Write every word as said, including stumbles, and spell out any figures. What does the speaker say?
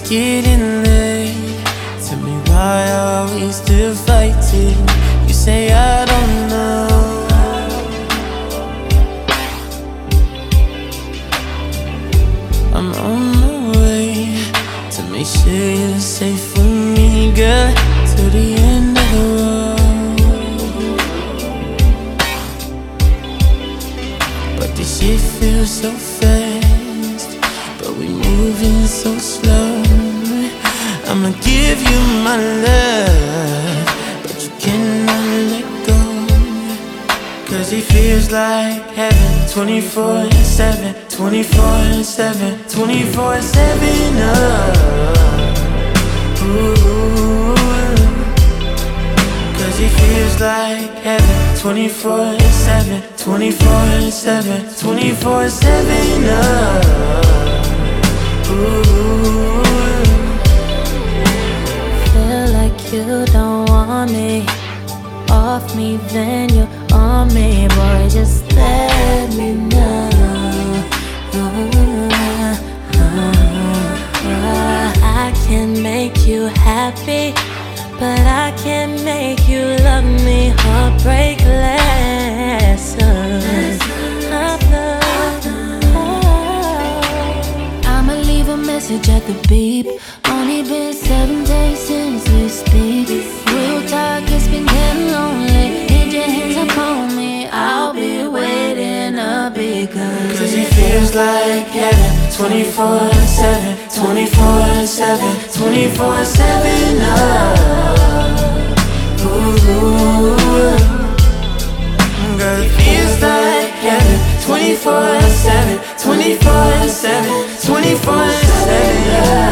getting late. Tell me why are we still fighting? You say I don't know. I'm on my way to make sure you're safe for me, girl, to the end of the road. But this shit feels so fast, but we moving so slow. I'ma give you my love, but you cannot let go. Cause it feels like heaven, twenty-four seven, twenty-four seven, twenty-four seven, oh. Ooh. Cause it feels like heaven, twenty-four seven, twenty-four seven, twenty-four seven, oh. Ooh. Feel like you don't want me off me, then you on me, boy, just let me know. I can make you happy, but I can't make you love me. Heartbreak lessons. I'ma leave a message at the beep. Only been seven days since we speak. Real talk, it's been getting lonely. Need your hands upon me, I'll be waiting up because Cause it feels like heaven, twenty-four seven, twenty-four seven, twenty-four seven, oh. Ooh. Girl, it feels like heaven, twenty-four seven, twenty-four seven, twenty-four seven,